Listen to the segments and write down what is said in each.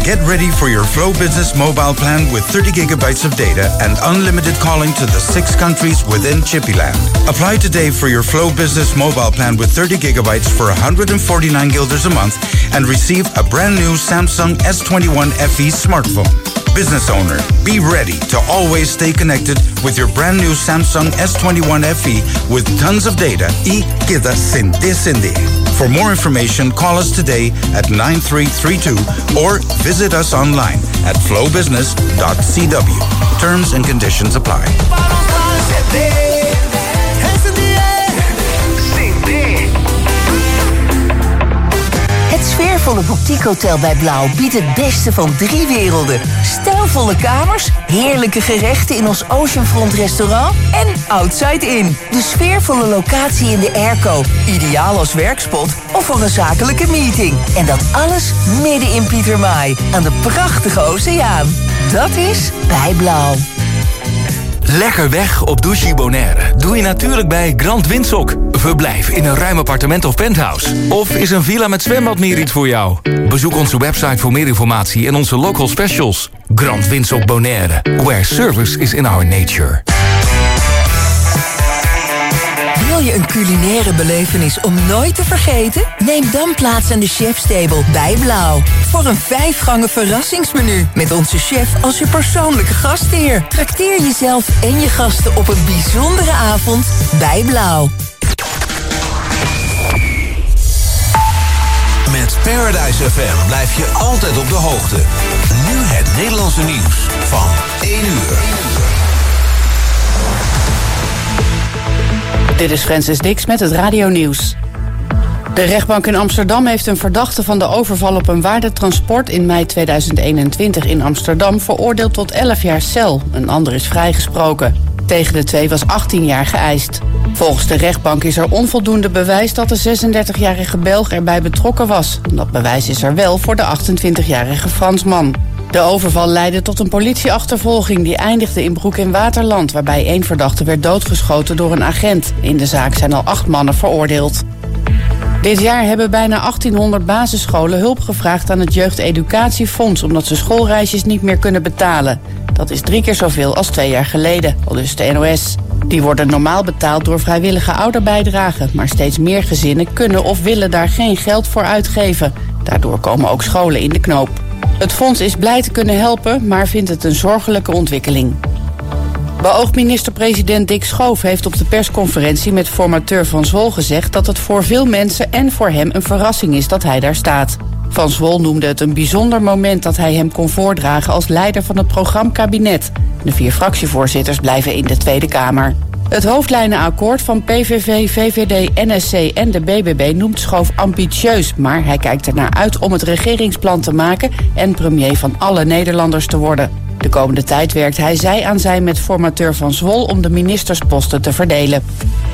Get ready for your Flow Business mobile plan with 30 gigabytes of data and unlimited calling to the 6 countries within Chippyland. Apply today for your Flow Business mobile plan with 30 gigabytes for 149 guilders a month and receive a brand new Samsung S21 FE smartphone. Business owner, be ready to always stay connected with your brand new Samsung S21 FE with tons of data y queda Cindy. For more information, call us today at 9332 or visit us online at flowbusiness.cw. Terms and conditions apply. Het sfeervolle boutiquehotel bij Blauw biedt het beste van 3 werelden. Stijlvolle kamers, heerlijke gerechten in ons Oceanfront restaurant en Outside Inn. De sfeervolle locatie in de airco, ideaal als werkspot of voor een zakelijke meeting. En dat alles midden in Pietermaai, aan de prachtige oceaan. Dat is bij Blauw. Lekker weg op Douchy Bonaire doe je natuurlijk bij Grand Windsock. Verblijf in een ruim appartement of penthouse. Of is een villa met zwembad meer iets voor jou? Bezoek onze website voor meer informatie en onze local specials. Grand Windsock Bonaire, where service is in our nature. Wil je een culinaire belevenis om nooit te vergeten? Neem dan plaats aan de chefstable bij Blauw. Voor een 5-gangen verrassingsmenu. Met onze chef als je persoonlijke gastheer. Trakteer jezelf en je gasten op een bijzondere avond bij Blauw. Met Paradise FM blijf je altijd op de hoogte. Nu het Nederlandse nieuws van 1 uur. Dit is Francis Dix met het radionieuws. De rechtbank in Amsterdam heeft een verdachte van de overval op een waardetransport in mei 2021 in Amsterdam veroordeeld tot 11 jaar cel. Een ander is vrijgesproken. Tegen de 2 was 18 jaar geëist. Volgens de rechtbank is er onvoldoende bewijs dat de 36-jarige Belg erbij betrokken was. Dat bewijs is er wel voor de 28-jarige Fransman. De overval leidde tot een politieachtervolging die eindigde in Broek in Waterland, waarbij 1 verdachte werd doodgeschoten door een agent. In de zaak zijn al 8 mannen veroordeeld. Dit jaar hebben bijna 1800 basisscholen hulp gevraagd aan het Jeugdeducatiefonds omdat ze schoolreisjes niet meer kunnen betalen. Dat is 3 keer zoveel als 2 jaar geleden, aldus de NOS. Die worden normaal betaald door vrijwillige ouderbijdragen, maar steeds meer gezinnen kunnen of willen daar geen geld voor uitgeven. Daardoor komen ook scholen in de knoop. Het fonds is blij te kunnen helpen, maar vindt het een zorgelijke ontwikkeling. Beoogd minister-president Dick Schoof heeft op de persconferentie met formateur Van Zwol gezegd dat het voor veel mensen en voor hem een verrassing is dat hij daar staat. Van Zwol noemde het een bijzonder moment dat hij hem kon voordragen als leider van het programmkabinet. De 4 fractievoorzitters blijven in de Tweede Kamer. Het hoofdlijnenakkoord van PVV, VVD, NSC en de BBB noemt Schoof ambitieus, maar hij kijkt ernaar uit om het regeringsplan te maken en premier van alle Nederlanders te worden. De komende tijd werkt hij zij aan zij met formateur Van Zwol om de ministersposten te verdelen.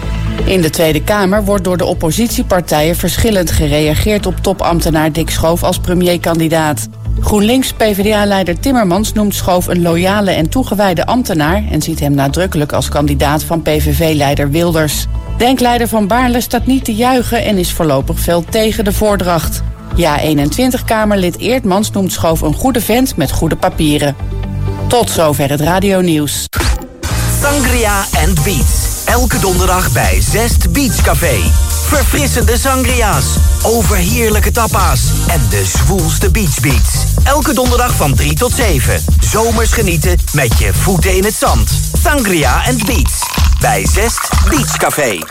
In de Tweede Kamer wordt door de oppositiepartijen verschillend gereageerd op topambtenaar Dick Schoof als premierkandidaat. GroenLinks-PVDA-leider Timmermans noemt Schoof een loyale en toegewijde ambtenaar en ziet hem nadrukkelijk als kandidaat van PVV-leider Wilders. Denkleider Van Baarle staat niet te juichen en is voorlopig fel tegen de voordracht. Ja21-Kamerlid Eertmans noemt Schoof een goede vent met goede papieren. Tot zover het radionieuws. Sangria and Beats. Elke donderdag bij Zest Beach Café. Verfrissende sangria's, overheerlijke tapa's en de zwoelste beachbeats. Elke donderdag van 3 tot 7. Zomers genieten met je voeten in het zand. Sangria and Beats. Bij Zest Beach Café.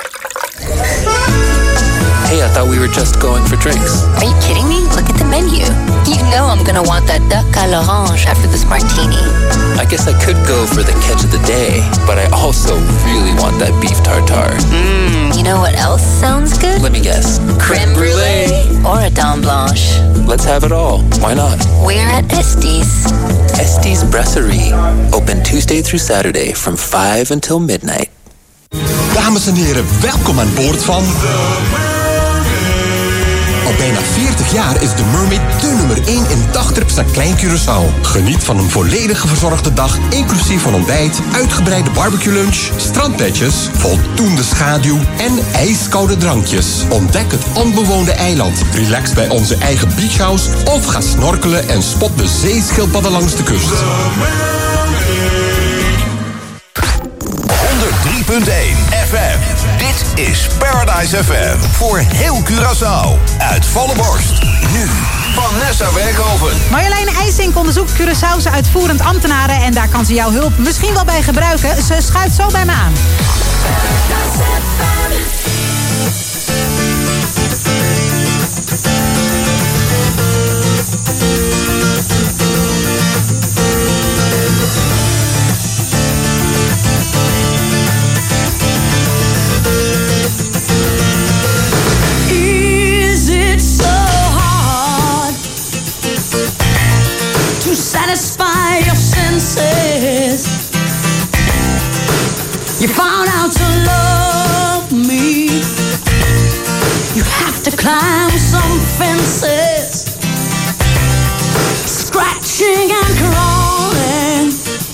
Hey, I thought we were just going for drinks. Are you kidding me? Look at the menu. You know I'm gonna want that duck à l'orange after this martini. I guess I could go for the catch of the day, but I also really want that beef tartare. You know what else sounds good? Let me guess. Crème brulee. Or a dame blanche. Let's have it all. Why not? We're at Estes. Estes Brasserie. Open Tuesday through Saturday from 5 until midnight. Dames en heren, welkom aan boord van Al bijna 40 jaar is de Mermaid de nummer 1 in dagtrips naar Klein Curaçao. Geniet van een volledige verzorgde dag, inclusief van ontbijt, uitgebreide barbecue lunch, strandbedjes, voldoende schaduw en ijskoude drankjes. Ontdek het onbewoonde eiland, relax bij onze eigen beachhouse of ga snorkelen en spot de zeeschildpadden langs de kust. 103.1 FM. Dit is Paradise FM. Voor heel Curaçao. Uit volle borst. Nu Vanessa Werkhoven. Marjoleine IJsink onderzoekt Curaçaose uitvoerend ambtenaren. En daar kan ze jouw hulp misschien wel bij gebruiken. Ze schuift zo bij me aan. Satisfy your senses. You found out to love me. You have to climb some fences, scratching and crawling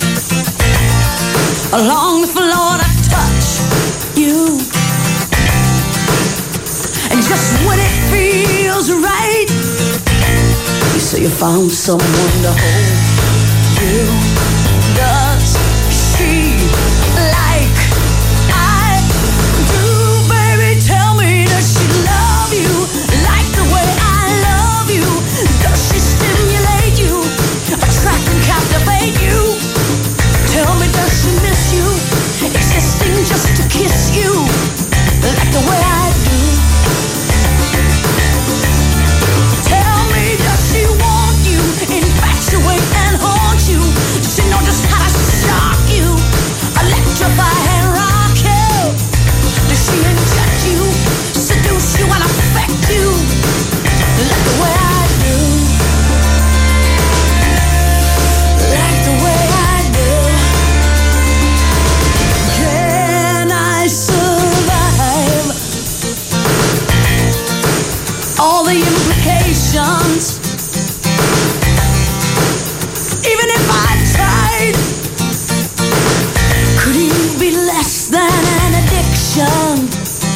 along the floor to touch you. And just when it feels right, you say you found someone to hold you. Does she like I do? Baby, tell me, does she love you like the way I love you? Does she stimulate you, attract and captivate you? Tell me, does she miss you, existing just to kiss you like the way I do? Infatuate and haunt you. Does she know just how to shock you, electrify and rock you? Does she inject you, seduce you and affect you like the way I do? Like the way I do. Can I survive all the implications? Even if I tried, could you be less than an addiction?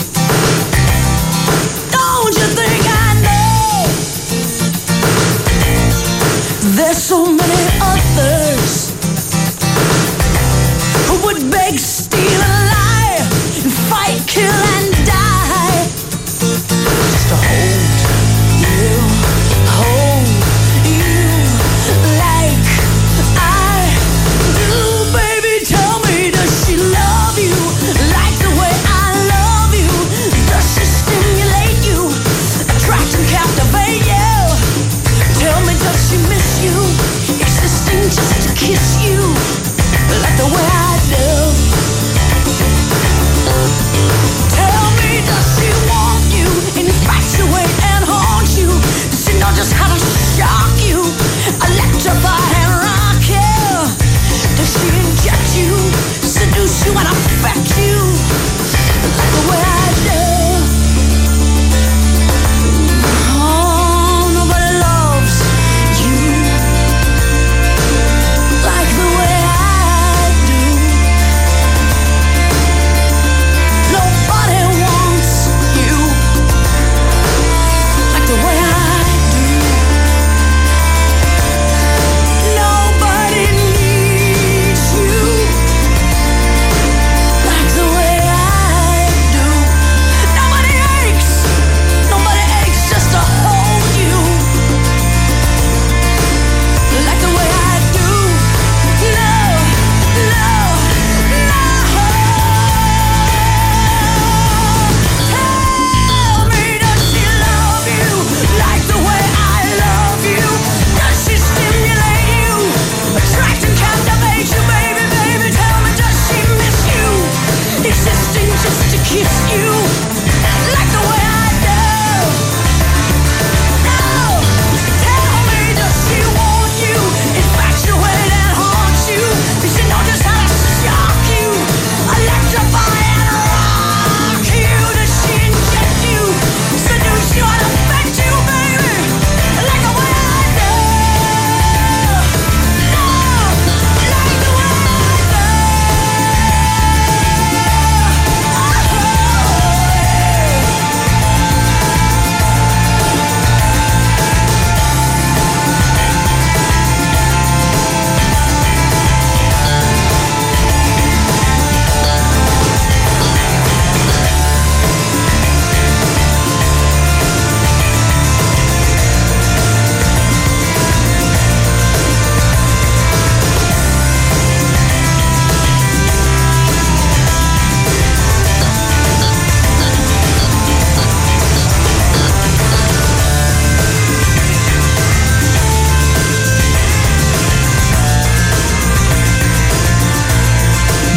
Don't you think I know? There's so many others who would beg, steal, and lie, and fight, kill, and die just to hold you, hold you like I do. Baby, tell me, does she love you like the way I love you? Does she stimulate you, attract and captivate you? Tell me, does she miss you,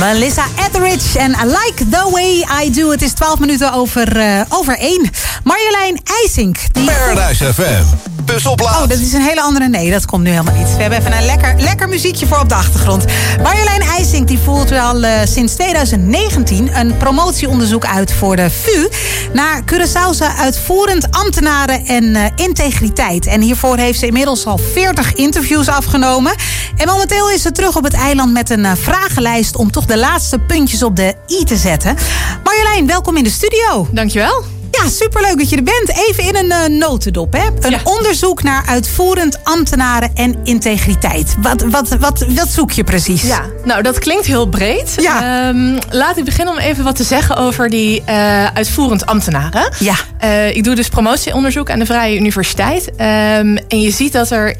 Melissa Etheridge en I Like The Way I Do. Het is 12 minuten over 1. Marjolein IJsink. Paradise FM. Bus op laat. Oh, dat is een hele andere... Nee, dat komt nu helemaal niet. We hebben even een lekker muziekje voor op de achtergrond. Marjolein IJsink die voert al sinds 2019 een promotieonderzoek uit voor de VU... naar Curaçaose uitvoerend ambtenaren en integriteit. En hiervoor heeft ze inmiddels al 40 interviews afgenomen. En momenteel is ze terug op het eiland met een vragenlijst... om toch de laatste puntjes op de i te zetten. Marjolein, welkom in de studio. Dankjewel. Ja, superleuk dat je er bent. Even in een notendop, hè? Een onderzoek naar uitvoerend ambtenaren en integriteit. Wat zoek je precies? Ja, nou, dat klinkt heel breed. Ja. Laat ik beginnen om even wat te zeggen over die uitvoerend ambtenaren. Ja. Ik doe dus promotieonderzoek aan de Vrije Universiteit. En je ziet dat er...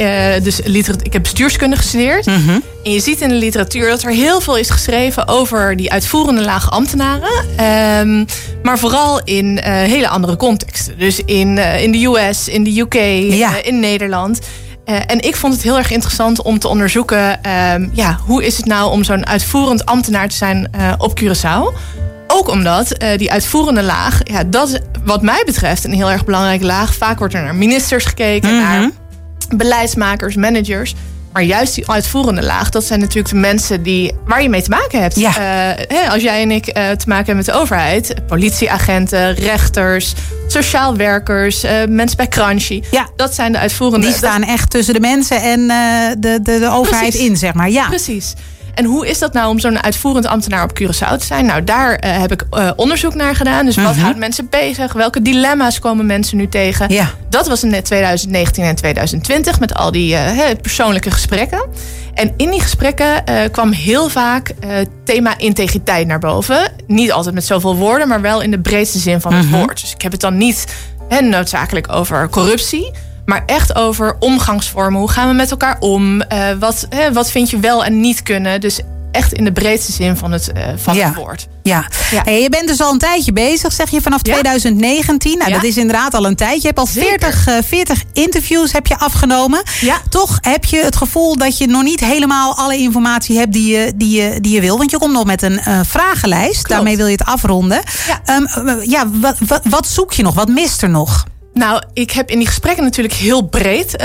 ik heb bestuurskunde gestudeerd. Mm-hmm. En je ziet in de literatuur dat er heel veel is geschreven over die uitvoerende lage ambtenaren. Maar vooral in hele andere contexten. Dus in de US, in de UK, in Nederland. En ik vond het heel erg interessant om te onderzoeken... hoe is het nou om zo'n uitvoerend ambtenaar te zijn op Curaçao? Ook omdat die uitvoerende laag, dat is wat mij betreft een heel erg belangrijke laag. Vaak wordt er naar ministers gekeken, naar beleidsmakers, managers... Maar juist die uitvoerende laag, dat zijn natuurlijk de mensen waar je mee te maken hebt. Ja. Als jij en ik te maken hebben met de overheid. Politieagenten, rechters, sociaal werkers, mensen bij Crunchy. Ja. Dat zijn de uitvoerende... Die staan echt tussen de mensen en de overheid in, zeg maar. Ja. Precies. En hoe is dat nou om zo'n uitvoerend ambtenaar op Curaçao te zijn? Nou, daar heb ik onderzoek naar gedaan. Dus wat houdt mensen bezig? Welke dilemma's komen mensen nu tegen? Ja. Dat was in 2019 en 2020 met al die persoonlijke gesprekken. En in die gesprekken kwam heel vaak thema integriteit naar boven. Niet altijd met zoveel woorden, maar wel in de breedste zin van het woord. Dus ik heb het dan niet noodzakelijk over corruptie... maar echt over omgangsvormen. Hoe gaan we met elkaar om? Wat vind je wel en niet kunnen? Dus echt in de breedste zin van het woord. Ja. Hey, je bent dus al een tijdje bezig, zeg je, vanaf 2019. Nou, dat is inderdaad al een tijdje. Je hebt al 40 interviews heb je afgenomen. Ja. Toch heb je het gevoel dat je nog niet helemaal alle informatie hebt die je wil. Want je komt nog met een vragenlijst. Klopt. Daarmee wil je het afronden. Ja. Wat zoek je nog? Wat mist er nog? Nou, ik heb in die gesprekken natuurlijk heel breed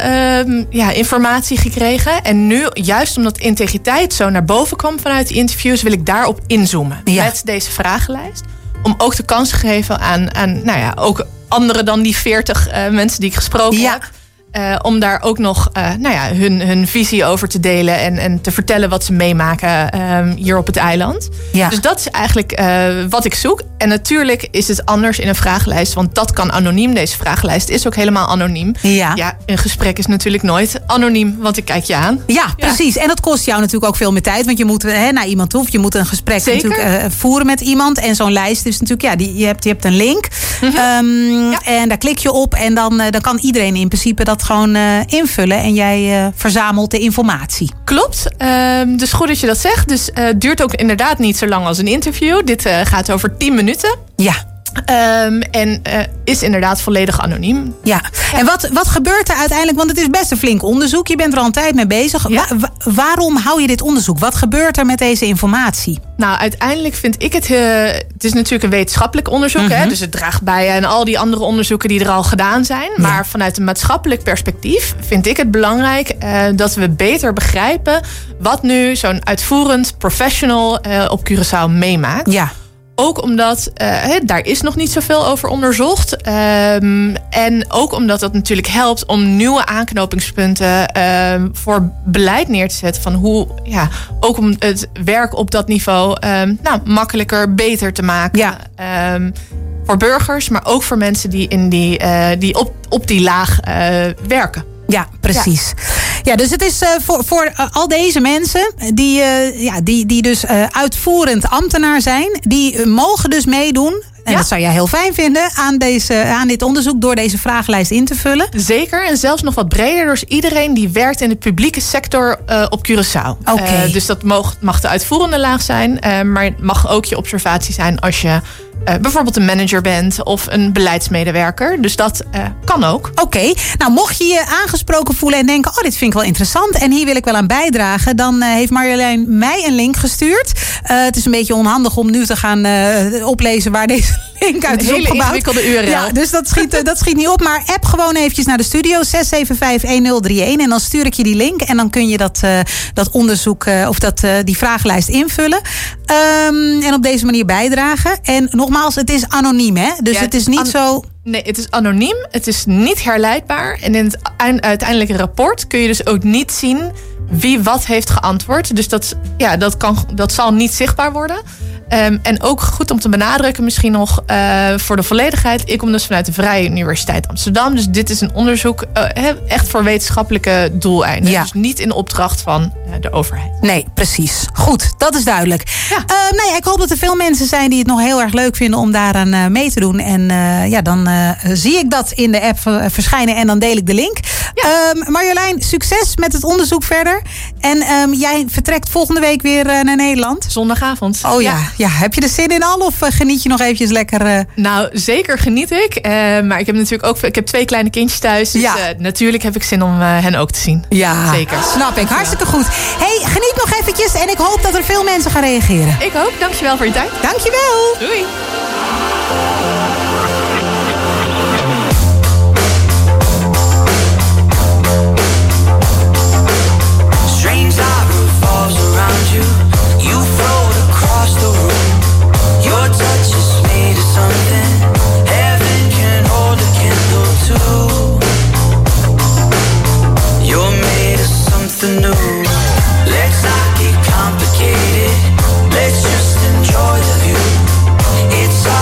informatie gekregen. En nu, juist omdat integriteit zo naar boven kwam vanuit die interviews... wil ik daarop inzoomen met deze vragenlijst. Om ook de kans te geven aan ook anderen dan die 40 mensen die ik gesproken heb... om daar ook nog hun visie over te delen... en te vertellen wat ze meemaken hier op het eiland. Ja. Dus dat is eigenlijk wat ik zoek. En natuurlijk is het anders in een vragenlijst... want dat kan anoniem. Deze vragenlijst is ook helemaal anoniem. Ja, een gesprek is natuurlijk nooit anoniem, want ik kijk je aan. Ja, precies. En dat kost jou natuurlijk ook veel meer tijd... want je moet naar iemand toe, of je moet een gesprek natuurlijk, voeren met iemand. En zo'n lijst is natuurlijk... je hebt een link. En daar klik je op en dan kan iedereen in principe... dat gewoon invullen en jij verzamelt de informatie. Klopt. Dus goed dat je dat zegt. Dus het duurt ook inderdaad niet zo lang als een interview. Dit gaat over 10 minuten. Ja. En is inderdaad volledig anoniem. Ja. En wat gebeurt er uiteindelijk? Want het is best een flink onderzoek. Je bent er al een tijd mee bezig. Ja. Waarom hou je dit onderzoek? Wat gebeurt er met deze informatie? Nou, uiteindelijk vind ik het... het is natuurlijk een wetenschappelijk onderzoek. Hè? Dus het draagt bij aan al die andere onderzoeken die er al gedaan zijn. Ja. Maar vanuit een maatschappelijk perspectief vind ik het belangrijk... dat we beter begrijpen wat nu zo'n uitvoerend professional op Curaçao meemaakt. Ja. Ook omdat daar is nog niet zoveel over onderzocht. En ook omdat dat natuurlijk helpt om nieuwe aanknopingspunten voor beleid neer te zetten. Van hoe, ook om het werk op dat niveau makkelijker, beter te maken. Ja. Voor burgers, maar ook voor mensen die op die laag werken. Ja, precies. Ja, dus het is voor al deze mensen die dus uitvoerend ambtenaar zijn... die mogen dus meedoen... En dat zou jij heel fijn vinden aan dit onderzoek... door deze vragenlijst in te vullen. Zeker, en zelfs nog wat breder. Dus iedereen die werkt in de publieke sector op Curaçao. Okay. Dus dat mag de uitvoerende laag zijn. Maar het mag ook je observatie zijn als je bijvoorbeeld een manager bent of een beleidsmedewerker. Dus dat kan ook. Oké. Nou, mocht je je aangesproken voelen en denken, dit vind ik wel interessant en hier wil ik wel aan bijdragen, dan heeft Marjolein mij een link gestuurd. Het is een beetje onhandig om nu te gaan oplezen waar deze link uit is opgebouwd. Een hele ingewikkelde URL. Ja, dus dat schiet niet op. Maar app gewoon eventjes naar de studio 675-1031 en dan stuur ik je die link en dan kun je dat onderzoek of die vragenlijst invullen. En op deze manier bijdragen. En nogmaals, het is anoniem, hè? Dus het is niet zo... Nee, het is anoniem. Het is niet herleidbaar. En in het uiteindelijke rapport kun je dus ook niet zien wie wat heeft geantwoord. Dus dat zal niet zichtbaar worden. En ook goed om te benadrukken misschien nog voor de volledigheid. Ik kom dus vanuit de Vrije Universiteit Amsterdam. Dus dit is een onderzoek echt voor wetenschappelijke doeleinden. Ja. Dus niet in opdracht van de overheid. Nee, precies. Goed, dat is duidelijk. Ja. Ik hoop dat er veel mensen zijn die het nog heel erg leuk vinden om daaraan mee te doen. En dan zie ik dat in de app verschijnen en dan deel ik de link. Ja. Marjolein, succes met het onderzoek verder. En jij vertrekt volgende week weer naar Nederland. Zondagavond. Oh ja. Heb je er zin in al of geniet je nog eventjes lekker? Nou, zeker geniet ik. Maar ik heb natuurlijk ook 2 kleine kindjes thuis. Dus natuurlijk heb ik zin om hen ook te zien. Ja, zeker. Snap ik. Hartstikke goed. Hey, geniet nog eventjes en ik hoop dat er veel mensen gaan reageren. Ik ook. Dankjewel voor je tijd. Dankjewel. Doei. Strange aura falls around you. You float across the room. Your touch is made of something heaven can hold a candle to. You're made of something new. Let's not get complicated. Let's just enjoy the view. It's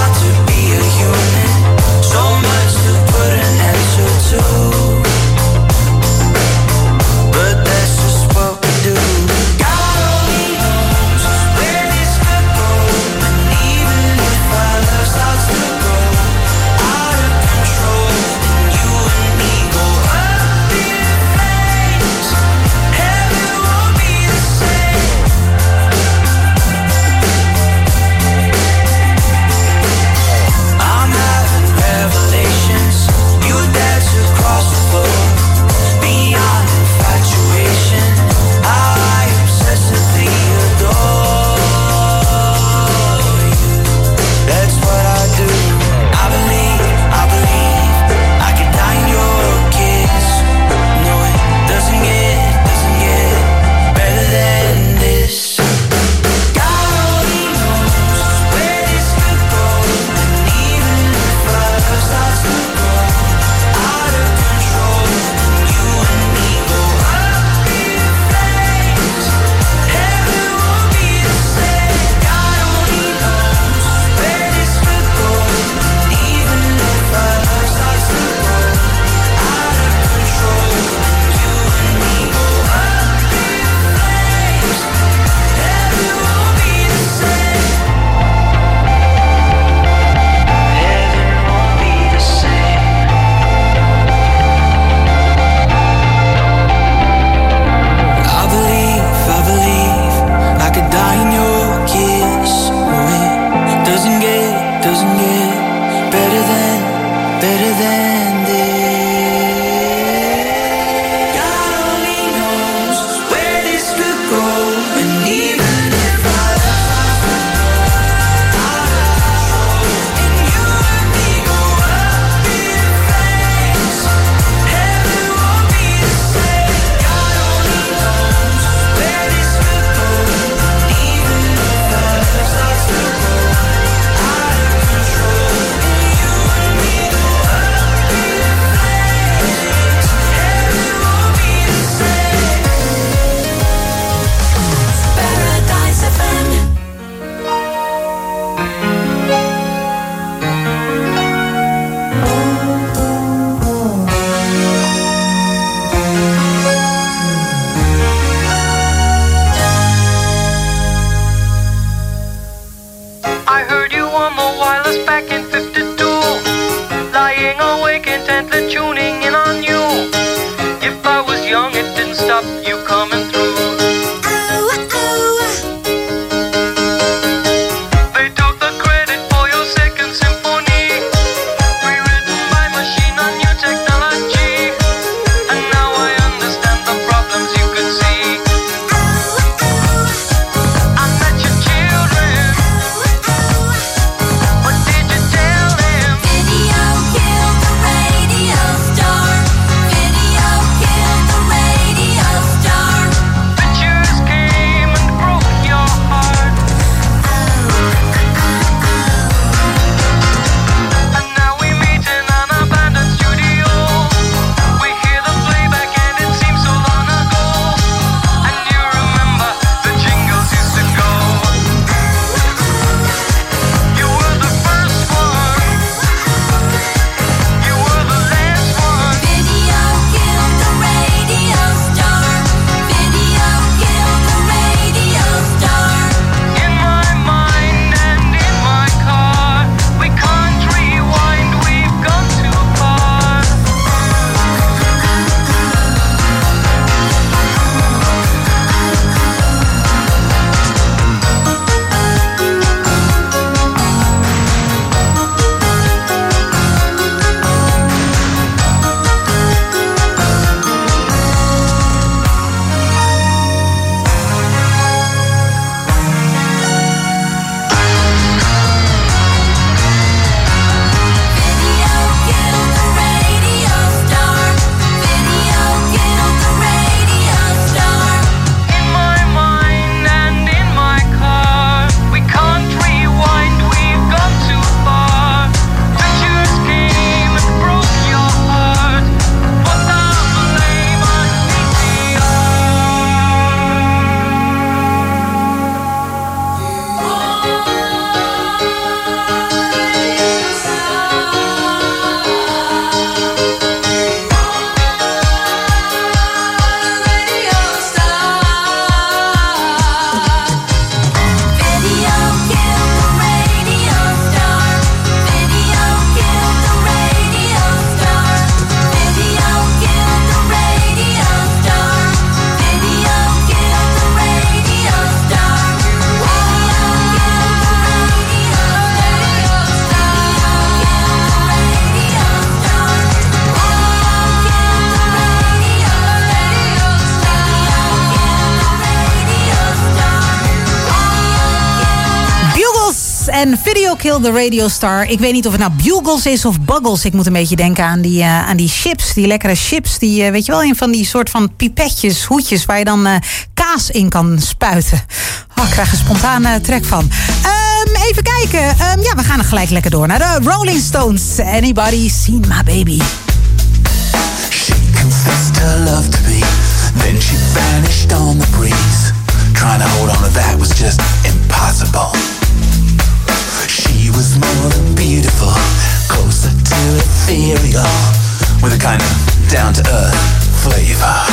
en Video Kill the Radio Star. Ik weet niet of het nou Bugles is of Buggles. Ik moet een beetje denken aan die chips, die lekkere chips. Die, weet je wel, een van die soort van pipetjes, hoedjes... waar je dan kaas in kan spuiten. Oh, ik krijg er spontane trek van. Even kijken. We gaan er gelijk lekker door naar de Rolling Stones. Anybody seen my baby? She confessed her love to me, then she vanished on the breeze. Trying to hold on to that was just impossible. She was more than beautiful, closer to ethereal, with a kind of down-to-earth flavor.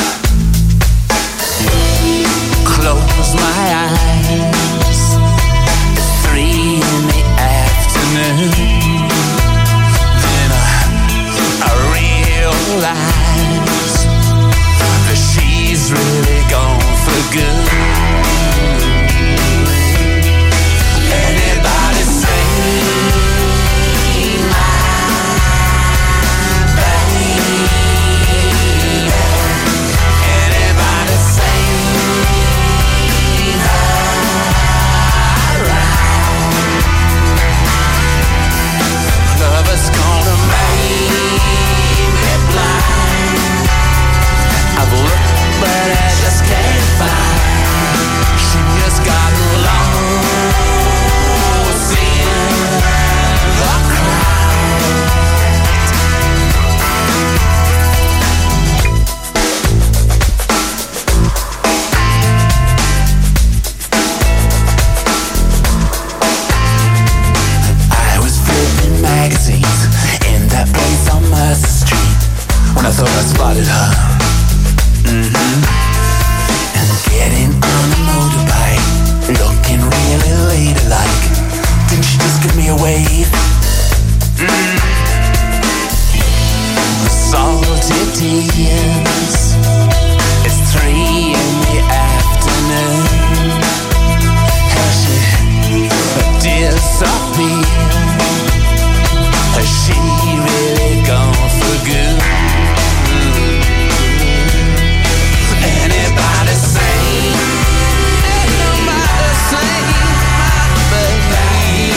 Close my eyes, it's 3 in the afternoon. Then I realize that she's really gone for good. Anybody say I thought I spotted her. And getting on a motorbike, looking really ladylike. Didn't she just give me a wave? Salty tears. It's 3 in the afternoon. Has she disappeared? Has she really gone for good? Anybody say, nobody say, my baby.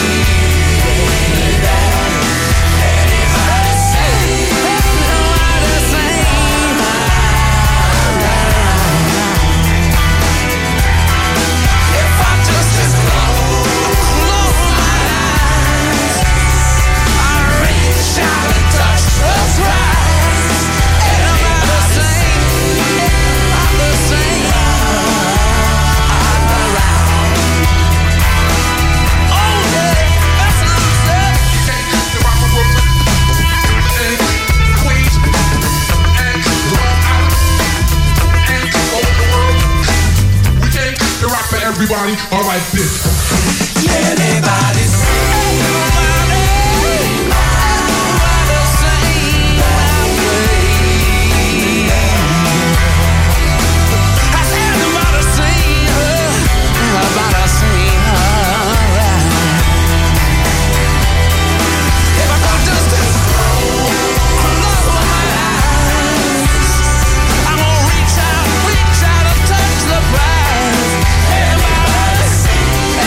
Anybody say, nobody say, if I just close my eyes, I reach out and touch the prize. Anybody say, everybody, all right, this. Anybody say, nobody say, my baby. I said nobody say her, nobody say her. If I could just close my eyes, I'm gonna reach out and touch the prize. Anybody say,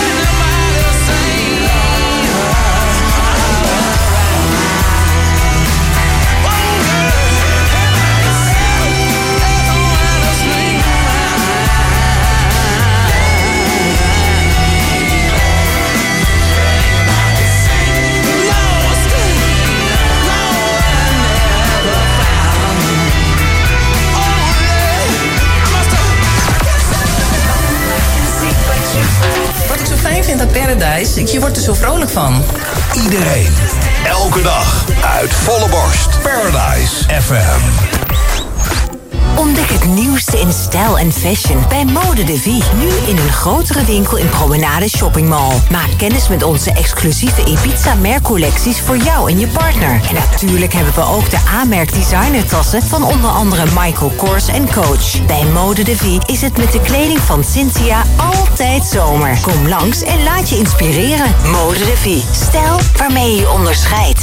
Wat ik zo fijn vind aan Paradise, je wordt er zo vrolijk van. Iedereen, elke dag, uit volle borst. Paradise FM. Ontdek het nieuwste in stijl en fashion bij Mode de Vie. Nu in een grotere winkel in Promenade Shopping Mall. Maak kennis met onze exclusieve Ibiza-merkcollecties voor jou en je partner. En natuurlijk hebben we ook de A-merk designertassen van onder andere Michael Kors en Coach. Bij Mode de Vie is het met de kleding van Cynthia altijd zomer. Kom langs en laat je inspireren. Mode de Vie. Stijl waarmee je je onderscheidt.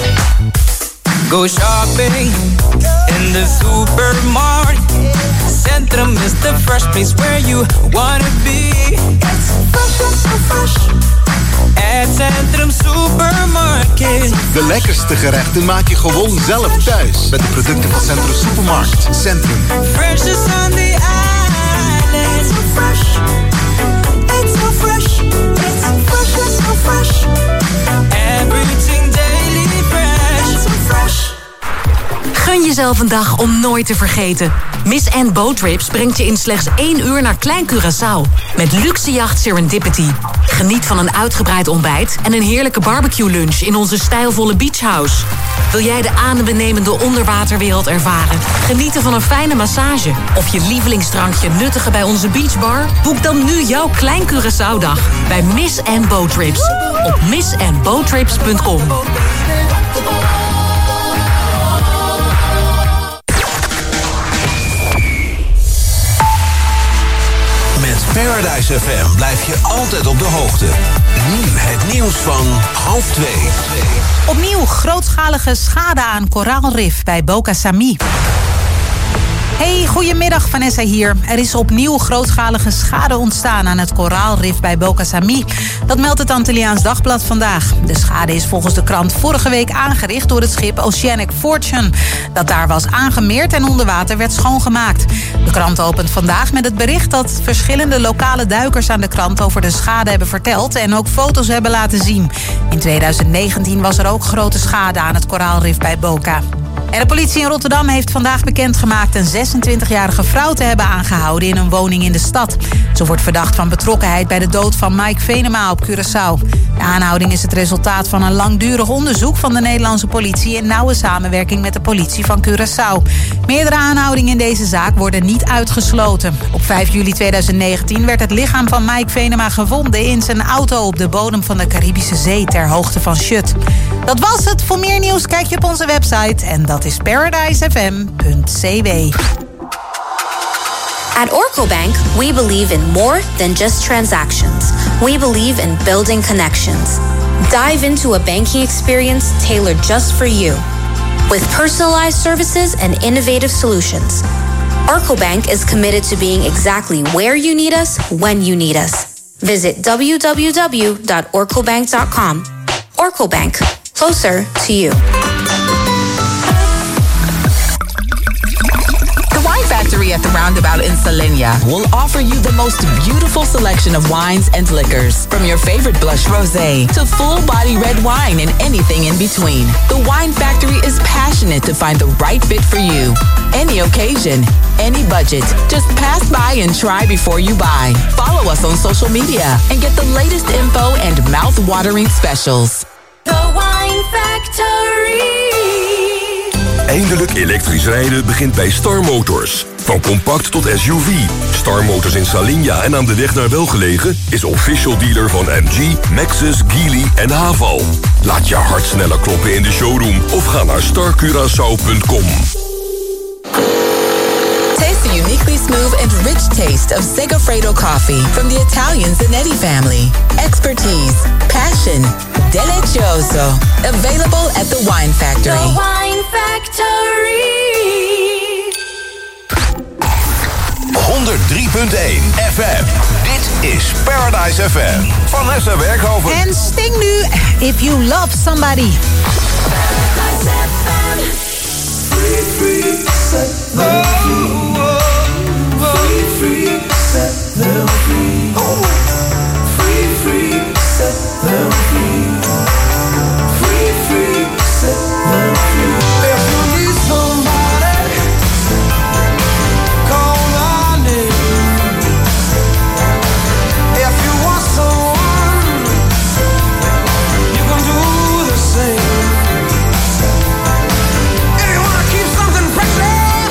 Go shopping in the supermarket. Centrum is the fresh place where you wanna be. It's fresh. At Centrum Supermarket. De lekkerste gerechten maak je gewoon zelf thuis. Met de producten van Centrum Supermarkt. Centrum. Fresh is on the island. It's so fresh. It's so fresh. It's so fresh. It's so fresh. Everything daily fresh. It's so fresh. Gun jezelf een dag om nooit te vergeten. Miss Ann Boatrips brengt je in slechts 1 uur naar Klein Curaçao. Met luxe jacht Serendipity. Geniet van een uitgebreid ontbijt en een heerlijke barbecue lunch in onze stijlvolle beachhouse. Wil jij de adembenemende onderwaterwereld ervaren? Genieten van een fijne massage? Of je lievelingsdrankje nuttigen bij onze beachbar? Boek dan nu jouw Klein Curaçao-dag bij Miss Ann Boatrips. Op missandboatrips.com. Paradise FM blijf je altijd op de hoogte. Nu het nieuws van 1:30. Opnieuw grootschalige schade aan koraalrif bij Boca Sami. Hey, goedemiddag, Vanessa hier. Er is opnieuw grootschalige schade ontstaan aan het koraalrif bij Boca Sami. Dat meldt het Antilliaans Dagblad vandaag. De schade is volgens de krant vorige week aangericht door het schip Oceanic Fortune, dat daar was aangemeerd en onder water werd schoongemaakt. De krant opent vandaag met het bericht dat verschillende lokale duikers aan de krant over de schade hebben verteld en ook foto's hebben laten zien. In 2019 was er ook grote schade aan het koraalrif bij Boca. En de politie in Rotterdam heeft vandaag bekendgemaakt een 26-jarige vrouw te hebben aangehouden in een woning in de stad. Ze wordt verdacht van betrokkenheid bij de dood van Mike Venema op Curaçao. De aanhouding is het resultaat van een langdurig onderzoek van de Nederlandse politie in nauwe samenwerking met de politie van Curaçao. Meerdere aanhoudingen in deze zaak worden niet uitgesloten. Op 5 juli 2019 werd het lichaam van Mike Venema gevonden in zijn auto op de bodem van de Caribische Zee ter hoogte van Chut. Dat was het. Voor meer nieuws kijk je op onze website en dat is paradisefm.cw. At Orco Bank, we believe in more than just transactions. We believe in building connections. Dive into a banking experience tailored just for you. With personalized services and innovative solutions. Orco Bank is committed to being exactly where you need us, when you need us. Visit www.orcobank.com. Orco Bank, closer to you. The Wine Factory at the Roundabout in Salenia will offer you the most beautiful selection of wines and liquors, from your favorite blush rosé to full-body red wine and anything in between. The Wine Factory is passionate to find the right fit for you. Any occasion, any budget. Just pass by and try before you buy. Follow us on social media and get the latest info and mouth-watering specials. The Wine Factory. Eindelijk elektrisch rijden begint bij Star Motors. Van compact tot SUV. Star Motors in Salinja en aan de weg naar Welgelegen is official dealer van MG, Maxus, Geely en Haval. Laat je hart sneller kloppen in de showroom of ga naar starcuraçao.com. Taste the uniquely smooth and rich taste of Segafredo coffee from the Italian Zanetti family. Expertise, passion, delicioso. Available at the Wine Factory. The Wine Factory. 103.1 FM. Dit is Paradise FM. Vanessa Werkhoven. En Sting nu, If You Love Somebody. Free, free, set them free. Free, free, set them free. Free, free, set them free. Free, free, set them free. If you need somebody, call my name. If you want someone, you can do the same. If you wanna keep something precious,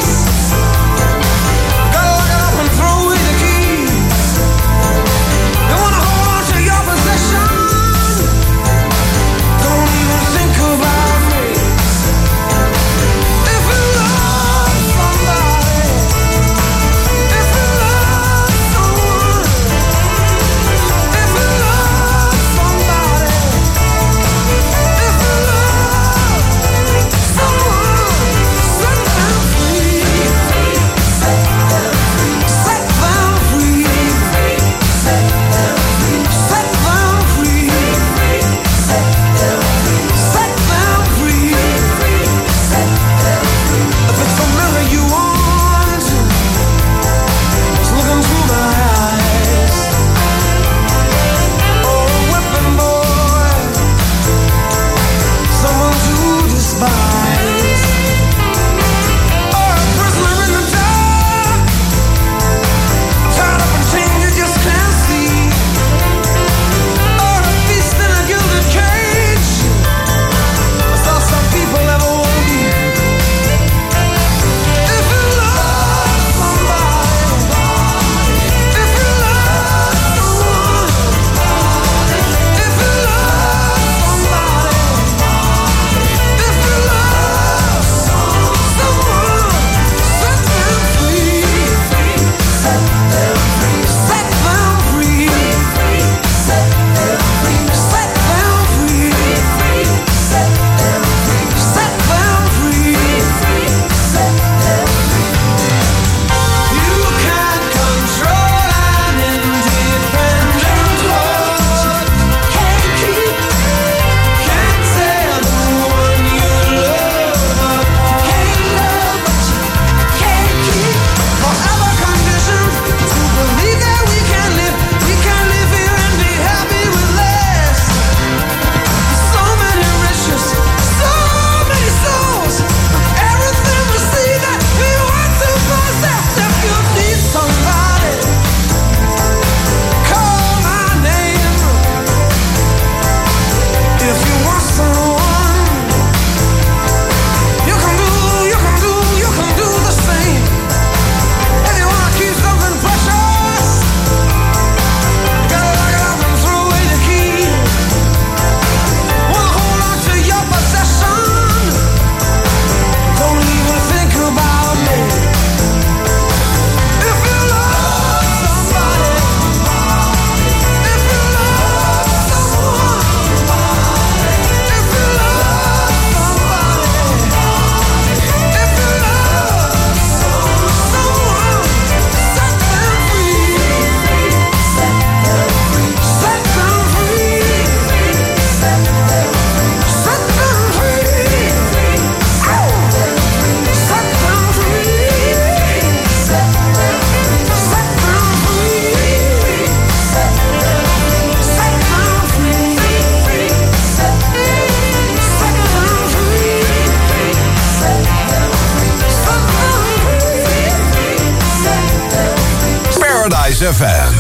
Paradise FM.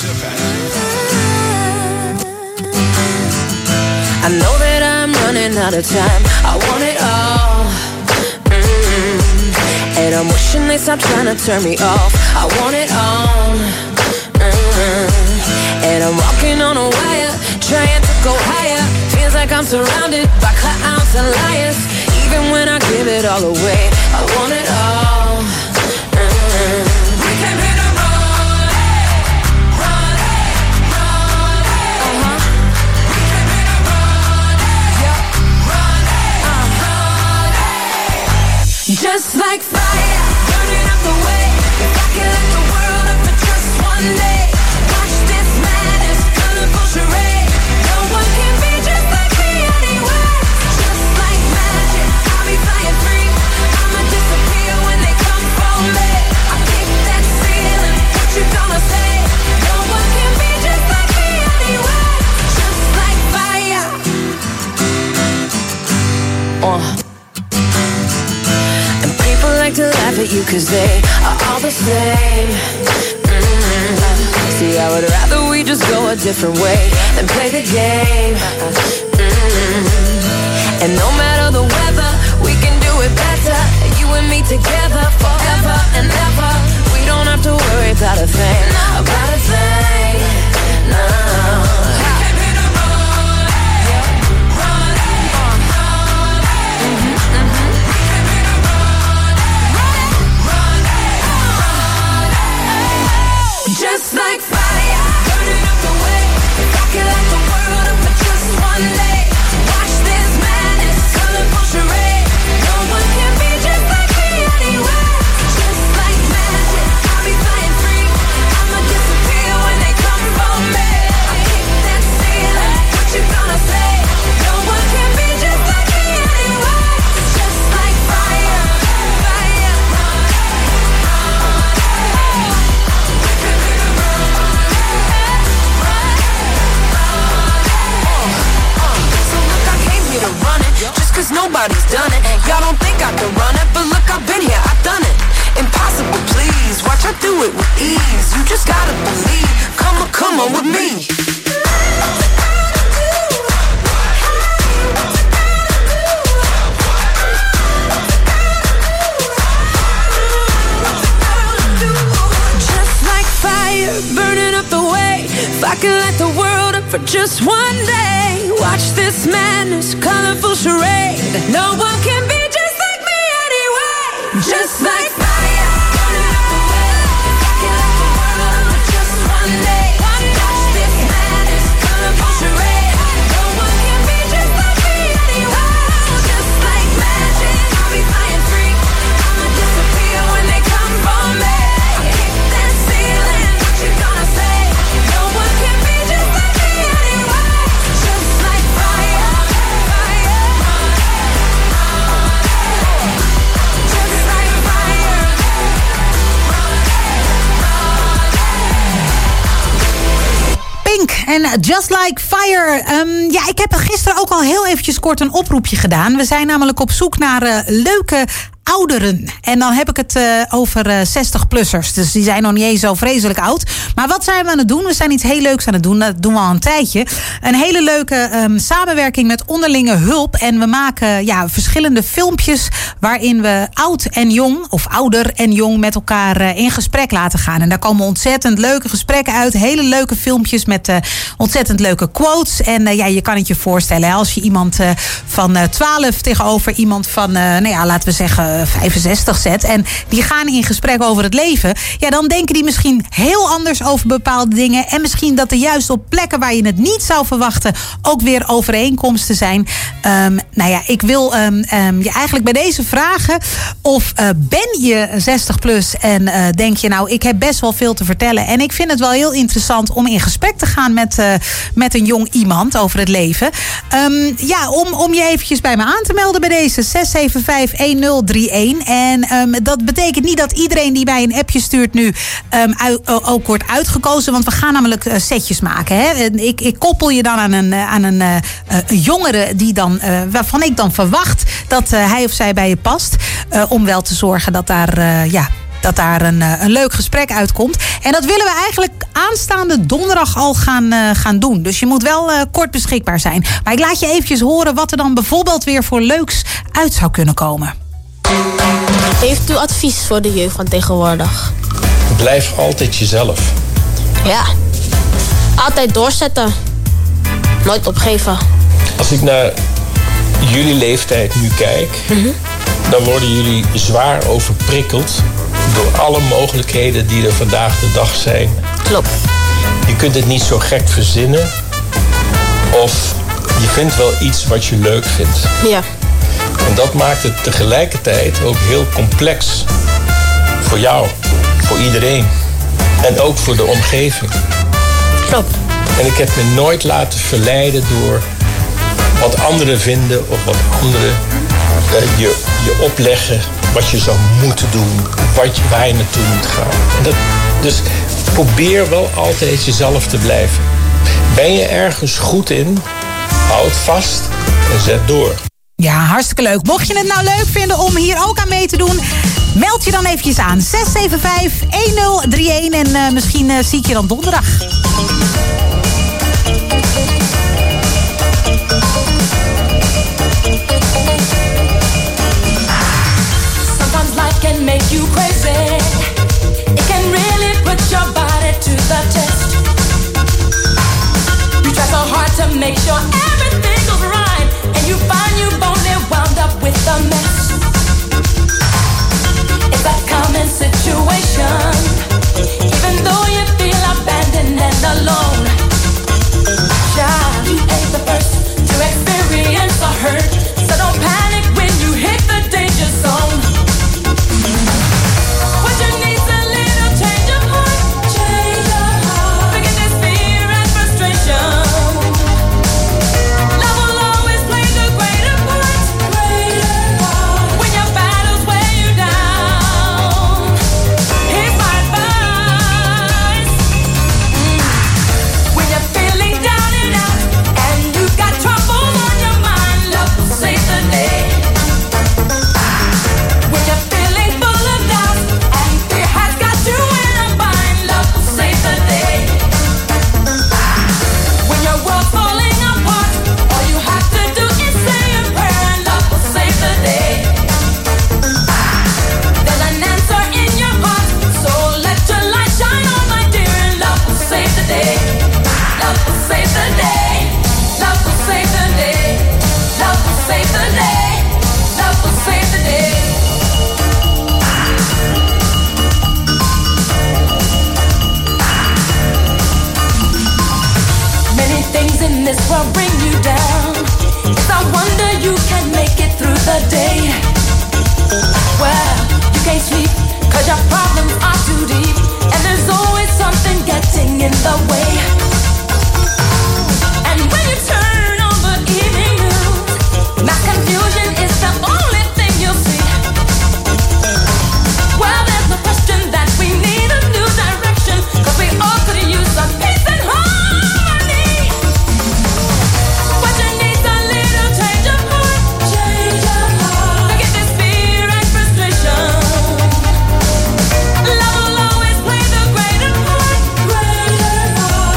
I know that I'm running out of time. I want it all. And I'm wishing they stop trying to turn me off. I want it all. And I'm walking on a wire, trying to go higher. Feels like I'm surrounded by clowns and liars. Even when I give it all away, I want it all. We came here to run it, run it, run it. We came here to run it, run it, run it. Just like fire, burning up the way. If I can light the world up for just one day. Watch this madness, colorful charade. No one can be just like me anyway. Just like magic, I'll be flying free. I'ma disappear when they come for me. I kick that ceiling, what you gonna say? No one can be just like me anyway. Just like fire. And people like to laugh at you 'cause they are all the same. See, I would rather we just go a different way than play the game. And no matter the weather, we can do it better. You and me together forever and ever. We don't have to worry about a thing, about a thing. No. Just like fire, burning up the way. If I can light the world up for just one day. Watch this madness, colorful charade. No one can be just like me anyway. Just like magic, I'll be flying free. I'ma disappear when they come for me. I kick that ceiling, what you gonna say? No one can be just like me anyway. Just like fire, fire. To run it, just 'cause nobody's done it. Y'all don't think I can run it, but look, I've been here, I've done it. Impossible, please, watch I do it with ease. You just gotta believe, come on with me. Just like fire, burning up the way. If I can light the world up for just one day. Watch this madness, colorful charade. No one can be just like me anyway. Just like fire, burning up the way. If I can light the world up for just one day. Watch this madness, colorful charade. No one can be just like me anyway. Just like magic, I'll be flying free. I'ma disappear when they come for me. I kick that ceiling, what you gonna say? No one can be just like me anyway. Just like fire, fire. Just like fire. Pink en Just Like Fire. Ja, ik heb gisteren ook al heel eventjes kort een oproepje gedaan. We zijn namelijk op zoek naar leuke ouderen. En dan heb ik het over 60-plussers. Dus die zijn nog niet eens zo vreselijk oud. Maar wat zijn we aan het doen? We zijn iets heel leuks aan het doen. Dat doen we al een tijdje. Een hele leuke samenwerking met onderlinge hulp. En we maken verschillende filmpjes waarin we oud en jong, of ouder en jong, met elkaar in gesprek laten gaan. En daar komen ontzettend leuke gesprekken uit. Hele leuke filmpjes met ontzettend leuke quotes. En je kan het je voorstellen. Hè, als je iemand van 12 tegenover iemand van, laten we zeggen 65 zet. En die gaan in gesprek over het leven. Ja, dan denken die misschien heel anders over bepaalde dingen. En misschien dat er juist op plekken waar je het niet zou verwachten ook weer overeenkomsten zijn. Ik wil je eigenlijk bij deze vragen: of ben je 60 plus en denk je nou, ik heb best wel veel te vertellen. En ik vind het wel heel interessant om in gesprek te gaan met een jong iemand over het leven. Om je eventjes bij me aan te melden bij deze 675-1031. En dat betekent niet dat iedereen die mij een appje stuurt nu ook wordt uitgekozen. Want we gaan namelijk setjes maken. Hè? Ik koppel je dan aan een jongere die dan, waarvan ik dan verwacht dat hij of zij bij je past. Om wel te zorgen dat daar dat daar een leuk gesprek uitkomt. En dat willen we eigenlijk aanstaande donderdag al gaan doen. Dus je moet wel kort beschikbaar zijn. Maar ik laat je eventjes horen wat er dan bijvoorbeeld weer voor leuks uit zou kunnen komen. Heeft u advies voor de jeugd van tegenwoordig? Blijf altijd jezelf. Ja. Altijd doorzetten. Nooit opgeven. Als ik naar jullie leeftijd nu kijk, dan worden jullie zwaar overprikkeld door alle mogelijkheden die er vandaag de dag zijn. Klopt. Je kunt het niet zo gek verzinnen. Of je vindt wel iets wat je leuk vindt. Ja. En dat maakt het tegelijkertijd ook heel complex. Voor jou, voor iedereen. En ook voor de omgeving. Klopt. En ik heb me nooit laten verleiden door wat anderen vinden of wat anderen je opleggen. Wat je zou moeten doen, waar je naartoe moet gaan. Dus probeer wel altijd jezelf te blijven. Ben je ergens goed in, houd vast en zet door. Ja, hartstikke leuk. Mocht je het nou leuk vinden om hier ook aan mee te doen, meld je dan eventjes aan. 675-1031 en misschien zie ik je dan donderdag. Sometimes life can make you crazy. It can really put your body to the test. You try so hard to make sure everything goes right, and you find you've only wound up with a mess. It's a common situation, even though you feel abandoned and alone. Child, you ain't the first to experience a hurt, so don't panic when you hit the danger zone. What you need's a little change of heart, forget this fear and frustration. Love will always play the greater part, when your battles weigh you down. Here's my advice. When you're feeling down and out, and you've got trouble on your mind, love will save the day. When you're feeling full of doubt, and fear has got you in a bind, love will save the day. When your world's falling apart, all you have to do is say a prayer, and love will save the day. There's an answer in your heart, so let your light shine on, my dear, and love will save the day. Love will save the day. Love will save the day. Love will save the day. Love will save the day. Many things in this world bring you down. It's a wonder you can make it through the day. Well, you can't sleep 'cause your problems are too deep, and there's always something getting in the way. And when you turn on the evening news, mass confusion is the only thing you'll see. Well, there's no question that we need a new direction, 'cause we all could use some peace and harmony. What you need's a little change of heart, forget this fear and frustration. Love will always play the greater part,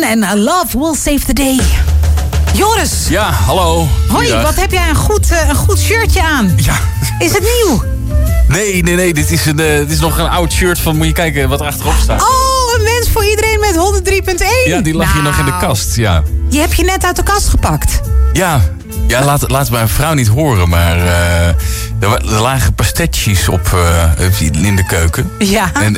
en Love Will Save the Day. Joris. Ja, hallo. Hoi, Goeiedag. wat heb jij een goed shirtje aan? Ja. Is het nieuw? Nee. Dit is nog een oud shirt van... Moet je kijken wat er achterop staat. Oh, een wens voor iedereen met 103.1. Ja, die lag hier nog in de kast, ja. Die heb je net uit de kast gepakt. Ja, laat mijn vrouw niet horen, maar er lagen pastetjes op in de keuken. Ja. En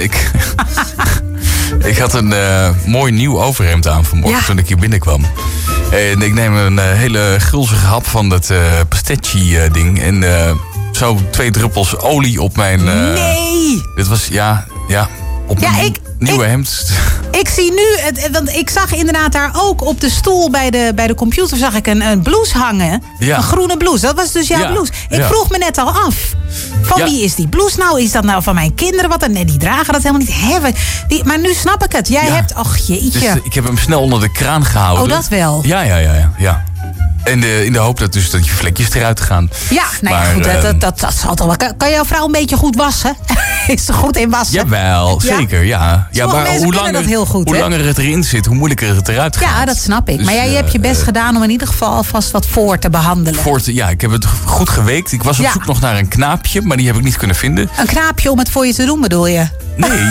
ik had een mooi nieuw overhemd aan vanmorgen toen ik hier binnenkwam. En ik neem een hele gulzige hap van dat pastetje-ding. En zo 2 druppels olie op mijn... Nee! Dit was, op mijn nieuwe hemd. Ik zie nu, want ik zag inderdaad daar ook op de stoel bij de computer... zag ik een blouse hangen. Ja. Een groene blouse. Dat was dus jouw blouse. Ik vroeg me net al af. Van wie is die blouse nou? Is dat nou van mijn kinderen? Wat? Nee, die dragen dat helemaal niet. Maar nu snap ik het. Jij hebt... Och, jeetje. Dus, ik heb hem snel onder de kraan gehouden. Oh, dat wel? Ja. En in de hoop dat je vlekjes eruit gaan. Ja, goed, dat zal toch wel. Kan jouw vrouw een beetje goed wassen? Is ze goed in wassen? Jawel, zeker, ja. Maar hoe langer het erin zit, hoe moeilijker het eruit gaat. Ja, dat snap ik. Dus, maar jij hebt je best gedaan om in ieder geval alvast wat voor te behandelen. Ik heb het goed geweekt. Ik was op zoek nog naar een knaapje, maar die heb ik niet kunnen vinden. Een knaapje om het voor je te doen, bedoel je? Nee.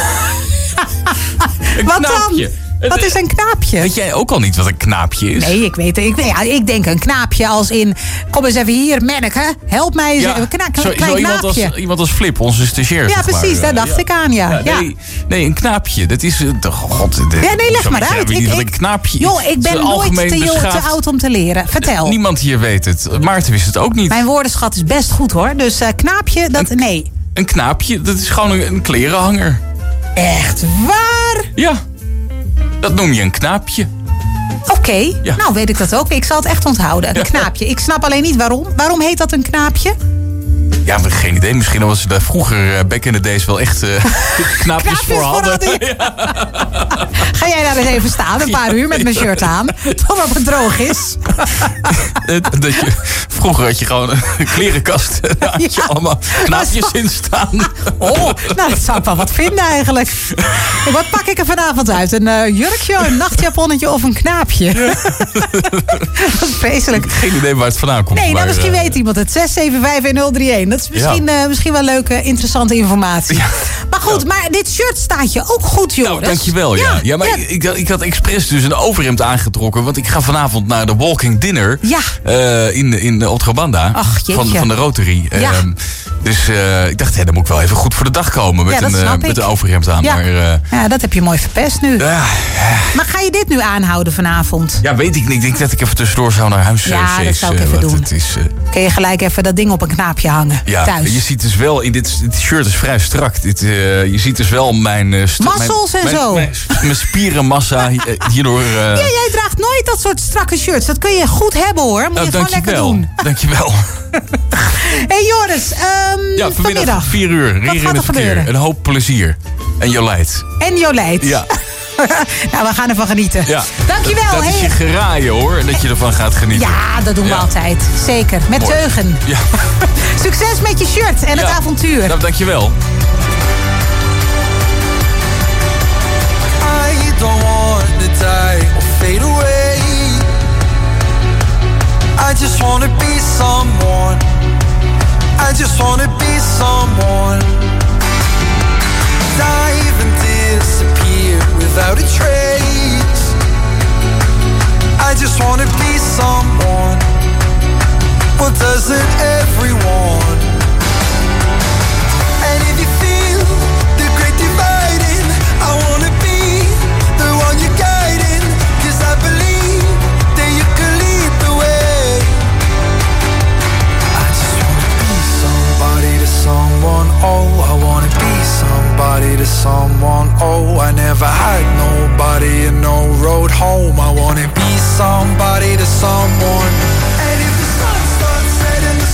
Wat knaapje. Dan? Wat is een knaapje? Weet jij ook al niet wat een knaapje is? Nee, ik weet het. Ik denk een knaapje als in... Kom eens even hier, Menneke. Help mij eens. Een klein knaapje. Iemand als Flip, onze stagiair. Ja, precies. Daar dacht ik aan, ja. Nee, een knaapje. Dat is... leg maar uit. Een knaapje. Joh, ik ben nooit te oud om te leren. Vertel. Niemand hier weet het. Maarten wist het ook niet. Mijn woordenschat is best goed, hoor. Dus knaapje, nee. Een knaapje, dat is gewoon een klerenhanger. Echt waar? Ja. Dat noem je een knaapje. Oké, nou weet ik dat ook. Ik zal het echt onthouden. Een knaapje. Ik snap alleen niet waarom. Waarom heet dat een knaapje? Ja, maar geen idee. Misschien was ze daar vroeger, back in the days, wel echt knaapjes voor hadden. Ga jij daar eens even staan, een paar uur met mijn shirt aan, totdat het droog is? Vroeger had je gewoon een klerenkast. Daar had je allemaal knaapjes in staan. Oh, nou dat zou ik wel wat vinden eigenlijk. Wat pak ik er vanavond uit? Een jurkje, een nachtjaponnetje of een knaapje? Dat is vreselijk. Geen idee waar het vandaan komt. Nee, nou misschien weet iemand het. 6751031. Dat is misschien wel leuke, interessante informatie. Ja. Maar goed, maar dit shirt staat je ook goed, Joris. Nou, dankjewel. Ja, maar ik had expres dus een overhemd aangetrokken. Want ik ga vanavond naar de Walking Dinner. Ja. In de Otrobanda. Van de Rotary. Ja. Dus ik dacht, dan moet ik wel even goed voor de dag komen. Met een overhemd aan. Ja. Maar, dat heb je mooi verpest nu. Maar ga je dit nu aanhouden vanavond? Ja, weet ik niet. Ik denk dat ik even tussendoor zou naar huis dat zou ik even doen. Kun je gelijk even dat ding op een knaapje hangen. Ja, thuis. Je ziet dus wel, dit shirt is vrij strak. Je ziet dus wel mijn... Massels en zo. Mijn spierenmassa hierdoor... Ja, jij draagt nooit dat soort strakke shirts. Dat kun je goed hebben, hoor. Moet je gewoon lekker doen. Dankjewel. Hey Joris, vanmiddag 4 uur. Hier in het verkeer. Een hoop plezier. En Jolijt. Ja. Nou, we gaan ervan genieten. Ja. Dankjewel. Dat is je geraaien, hoor. Dat je ervan gaat genieten. Ja, dat doen we altijd. Zeker. Met teugen. Ja. Succes met je shirt en het avontuur. Nou, dankjewel. I don't want to die or fade away. I just want to be someone. I just want to be someone. Dive and disappear without a trace. I just want to be someone. Well, doesn't everyone? And if you feel the great dividing, I want to be the one you're guiding. 'Cause I believe that you can lead the way. I just want to be somebody to someone. Oh, I want to be somebody to someone. Oh, I never had nobody and no road home. I want to be somebody to someone. And if the sun starts setting, the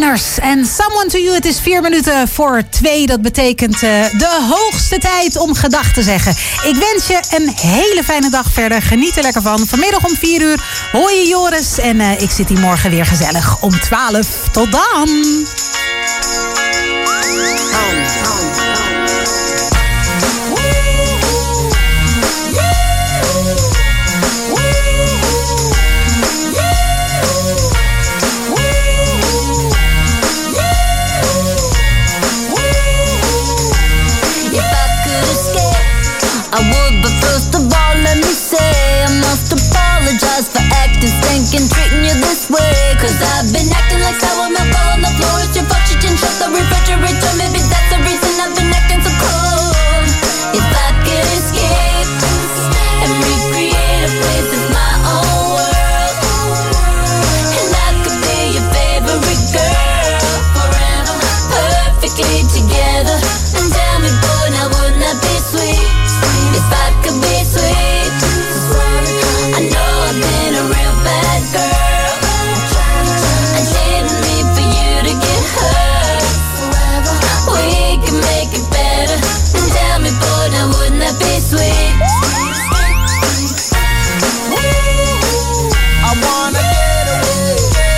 Runners en Someone to You. Het is 4 minuten voor 2. Dat betekent de hoogste tijd om gedag te zeggen. Ik wens je een hele fijne dag verder. Geniet er lekker van. Vanmiddag om 4 uur hoor je Joris. En ik zit hier morgen weer gezellig om 12. Tot dan! I would, but first of all, let me say I must apologize for acting stinking, treating you this way. Cause I've been acting like sour milk all on the floor. It's your fault you didn't shut the refrigerator. Maybe that's the reason I've been acting so cold. If I could escape and recreate a place that's my own world, and I could be your favorite girl forever, perfectly together. And tell me, boy, now wouldn't that be sweet? If I could be sweet, I know I've been a real bad girl. I didn't mean for you to get hurt. We can make it better. And tell me, boy, now wouldn't that be sweet? I wanna get away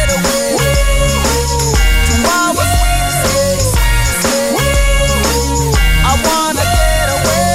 to our sweetest days. I wanna get away.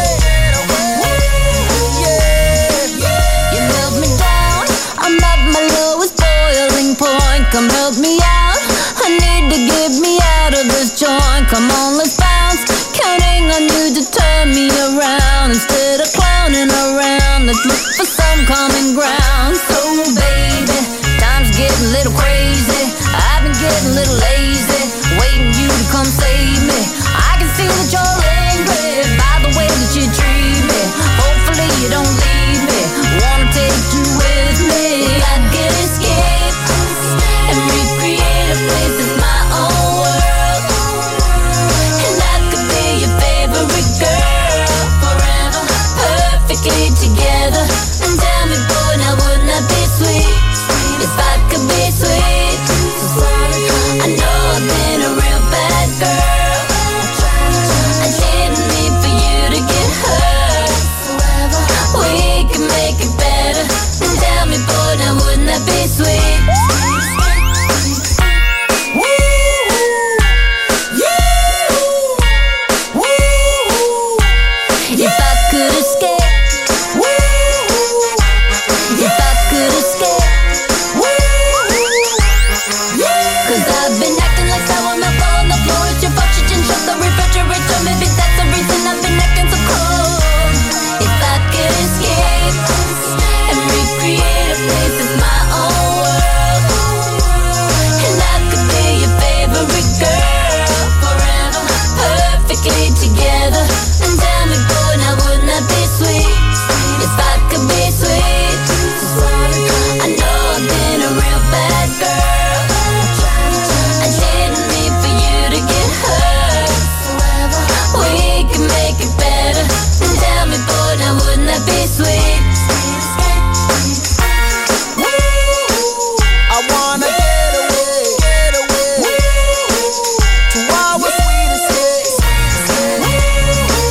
You held me down, I'm at my lowest boiling point. Come help me out, I need to get me out of this joint. Come on, let's bounce, counting on you to turn me around. Instead of clowning around, let's look for some common ground. So baby, time's getting a little crazy. I've been getting a little lazy, waiting you to come save me. I can see that you're angry by the way that you treat me. Hopefully you don't leave me, wanna take you with me. I could escape and recreate a place that's my own world, and I could be your favorite girl forever, perfectly together. And tell me, boy, now wouldn't that be sweet? If I could be sweet, I know I've been a real bad girl. I didn't mean for you to get hurt. We can make it better. And tell me, boy, now wouldn't that be sweet? If I could escape, if I could escape, cause I've been acting like sour milk on the floor. It's your fault you didn't shut the refrigerator. Maybe that's the reason I've been acting so cold. If I could escape and recreate a place that's my own world, and I could be your favorite girl forever, perfectly together.